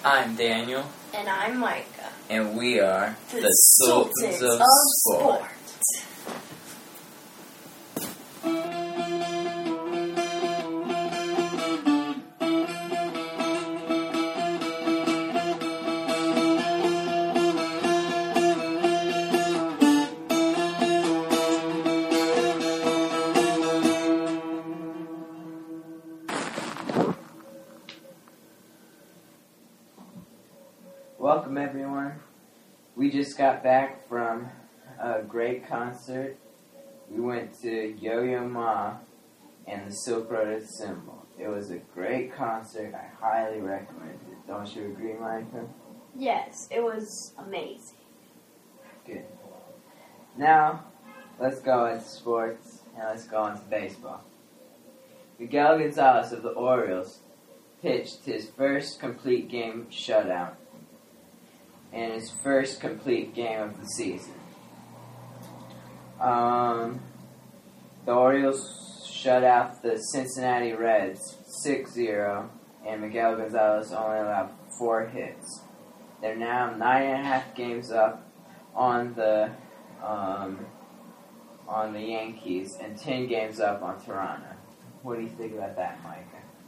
I'm Daniel. And I'm Micah. And we are the Sultans of Sport. Welcome everyone. We just got back from a great concert. We went to Yo-Yo Ma and the Silk Road Ensemble. It was a great concert. I highly recommend it. Don't you agree, Micah? Yes, it was amazing. Good. Now, let's go into sports and let's go into baseball. Miguel Gonzalez of the Orioles pitched his first complete game shutout in his first complete game of the season. The Orioles shut out the Cincinnati Reds 6-0, and Miguel Gonzalez only allowed 4 hits. They're now 9.5 games up on the Yankees and 10 games up on Toronto. What do you think about that, Micah?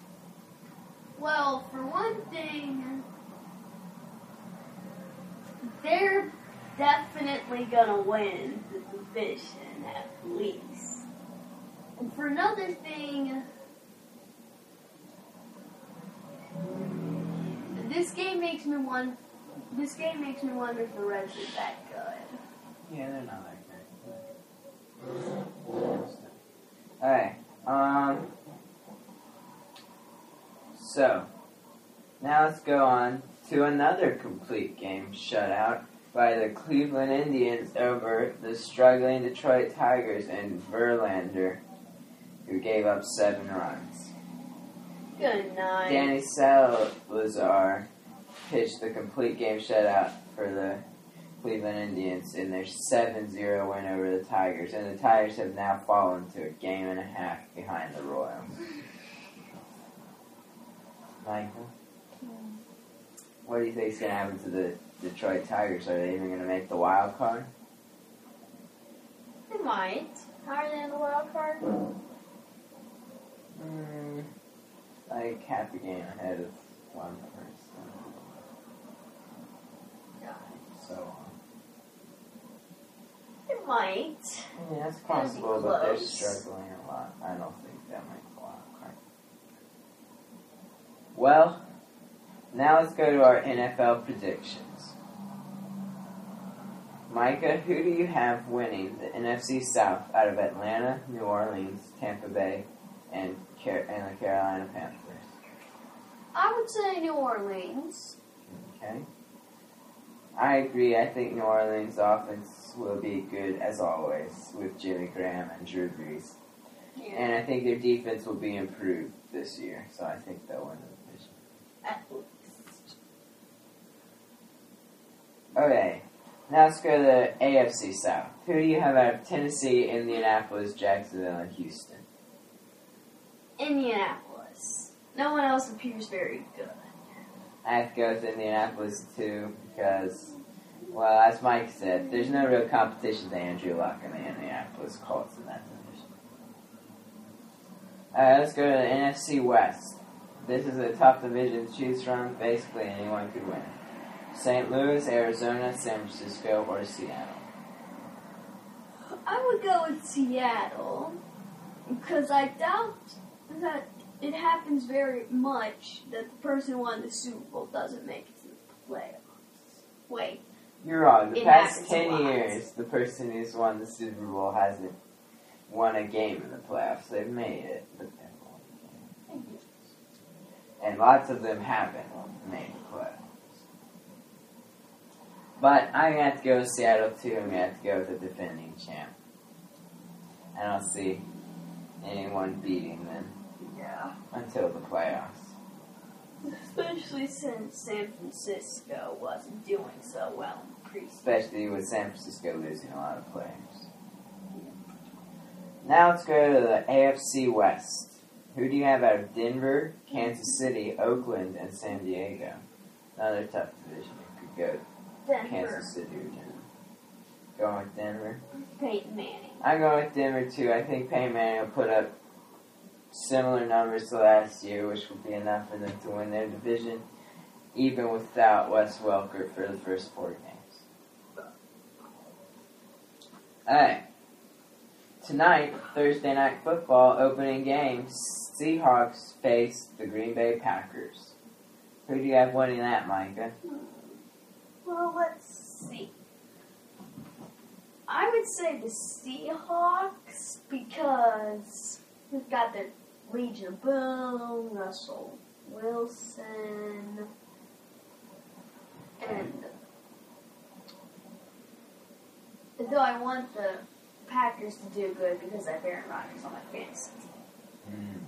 Well, for one thing, they're definitely gonna win the division at least. And for another thing, this game makes me wonder if the Reds are that good. Yeah, they're not like that. Alright, so, now let's go on to another complete game shutout by the Cleveland Indians over the struggling Detroit Tigers and Verlander, who gave up 7 runs. Good night. Danny Salazar pitched the complete game shutout for the Cleveland Indians in their 7-0 win over the Tigers, and the Tigers have now fallen to a game and a half behind the Royals. Michael? What do you think is going to happen to the Detroit Tigers? Are they even going to make the wild card? They might. How are they in the wild card? Like half a game ahead of one person. Yeah. So on. They might. Yeah, it's possible, but they're close. struggling a lot. I don't think they'll make the wild card. Well, now let's go to our NFL predictions. Micah, who do you have winning the NFC South out of Atlanta, New Orleans, Tampa Bay, and the Carolina Panthers? I would say New Orleans. Okay. I agree. I think New Orleans' offense will be good as always with Jimmy Graham and Drew Brees. Yeah. And I think their defense will be improved this year, so I think they'll win the division. At least. Okay, now let's go to the AFC South. Who do you have out of Tennessee, Indianapolis, Jacksonville, and Houston? Indianapolis. No one else appears very good. I have to go with Indianapolis too because, well, as Mike said, there's no real competition to Andrew Luck in the Indianapolis Colts in that division. Alright, let's go to the NFC West. This is a tough division to choose from. Basically, anyone could win. St. Louis, Arizona, San Francisco, or Seattle. I would go with Seattle because I doubt that it happens very much that the who won the Super Bowl doesn't make it to the playoffs. Wait. You're wrong. The It past happens 10 a lot. years, the person who's won the Super Bowl hasn't won a game in the playoffs. They've made it, but they haven't won a game. And lots of them haven't made the playoffs. But I'm going to have to go with Seattle too. I'm going to have to go with the defending champ. I don't see anyone beating them Yeah. until the playoffs. Especially since San Francisco wasn't doing so well in the preseason. Especially with San Francisco losing a lot of players. Now let's go to the AFC West. Who do you have out of Denver, Kansas City, Oakland, and San Diego? Another tough division. You could go Denver. Kansas City or Denver. Going with Denver. Peyton Manning. I'm going with Denver too. I think Peyton Manning will put up similar numbers to last year, which will be enough for them to win their division, even without Wes Welker for the first 4 games. Alright. Tonight, Thursday Night Football opening game, Seahawks face the Green Bay Packers. Who do you have winning that, Micah? Well, let's see. I would say the Seahawks because we've got the Legion of Boom, Russell Wilson, and though I want the Packers to do good because I have Aaron Rodgers on my fantasy team.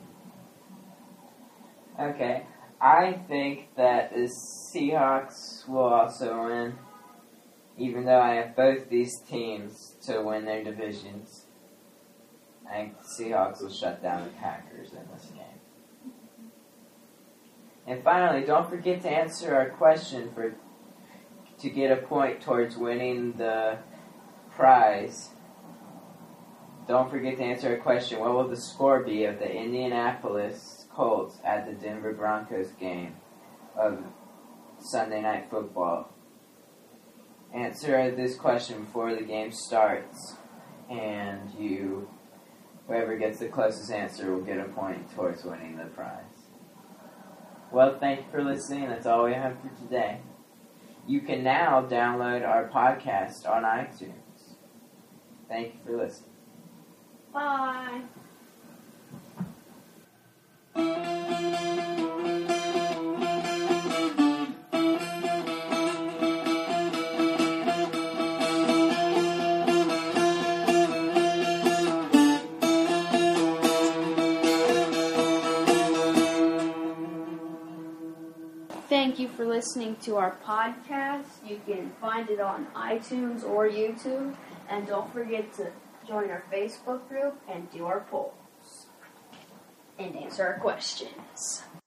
Okay. I think that the Seahawks will also win, even though I have both these teams to win their divisions. I think the Seahawks will shut down the Packers in this game. And finally, don't forget to answer our question to get a point towards winning the prize. Don't forget to answer our question. What will the score be of the Indianapolis Colts at the Denver Broncos game of Sunday Night Football? Answer this question before the game starts, and whoever gets the closest answer will get a point towards winning the prize. Well, thank you for listening. That's all we have for today. You can now download our podcast on iTunes. Thank you for listening. Bye. Thank you for listening to our podcast. You can find it on iTunes or YouTube. And don't forget to join our Facebook group and do our polls. And answer our questions.